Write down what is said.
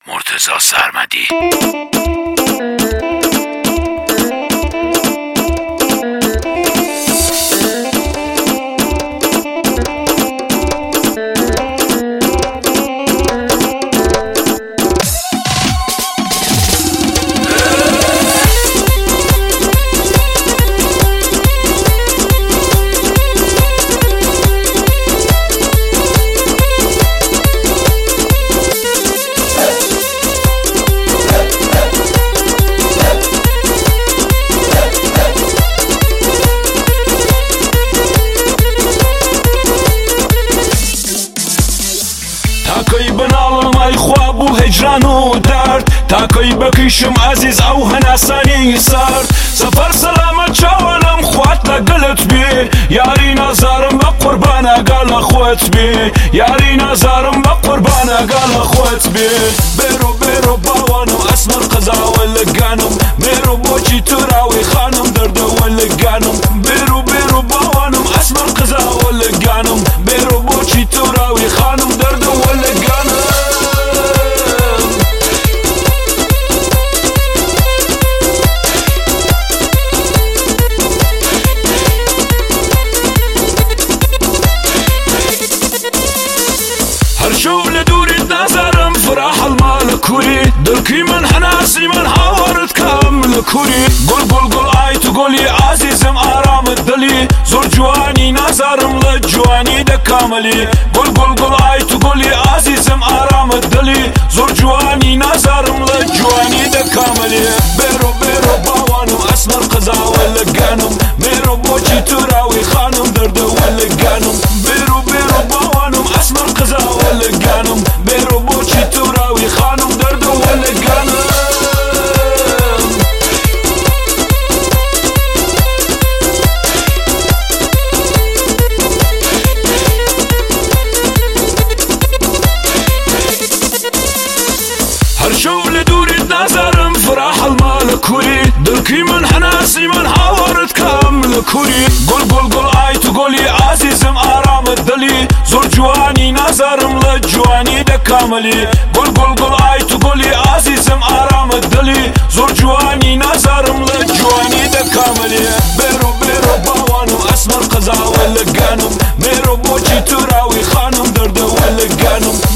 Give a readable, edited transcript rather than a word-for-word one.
مرتضی سرمدی. تاکەی بناڵم ئەی خوا بوو هەجران و دەرد، تاکەی بکیشم عەزیز ئەو هەناسانی سەرد. سەفەر سەلامەت چاوانم خوات لەگەڵت بێ، یاری نازارم بە قوربان ئەگەر لە خۆت بێ، یاری نازارم بە قوربان ئەگەر لە خۆت بێ. بێرۆ بێرۆ باوانم ئەسمەر قەزاوە لەگانم، بێرۆ بۆچی توراوی خانم دەردەوە لەگانم. بێرۆ بێرۆ باوانم ئەسمەر قەزاوە لەگانم، بێرۆ بۆچی توراوی خانم دەردەوە لەگانم. هەرشەو لە دووریت نازارم فرا هەڵما لە کووری، دڵکی من هەناسی من هاوارت کەم لە کووری. گوڵ گوڵ گوڵ ئای تو گۆلی عازیزم ئارامت دڵی، زۆر جوانی نازارم لە جوانی دەکامەلی. گوڵ گوڵ گوڵ ئای تو گۆلی عازیزم ئارامت دڵی، زۆر جوانی نازارم لە جوانی دەکامەلی. بێرۆ بێرۆ باوانم ئەسمەر قەزاوە لەگانم، بێرۆ بۆچی توراوی خانم دەردەوە لەگانم. بێرۆ بێرۆ باوانم ئەسمەر قەزاوە لەگانم، بێرۆ بۆچی توراوی خانم دەردەوە لەگانم. هەرشەو لە دووریت نازارم فرا هەڵما لە کووری، دڵکی من هەناسی من هاوارت کەم لە کووری. گوڵ گوڵ گوڵ ئای تو گۆلی عازیزم ئارامت دڵی، زۆر جوانی نازارم لە جوانی دەکامەلی. گوڵ گوڵ گوڵ ئای تو گۆلی عازیزم ئارامت دڵی، زۆر جوانی نازارم لە جوانی دەکامەلی. بێرۆ بێرۆ باوانم ئەسمەر قەزاوە لەگانم، بێرۆ بۆچی توراوی خانم دەردەوە لەگانم.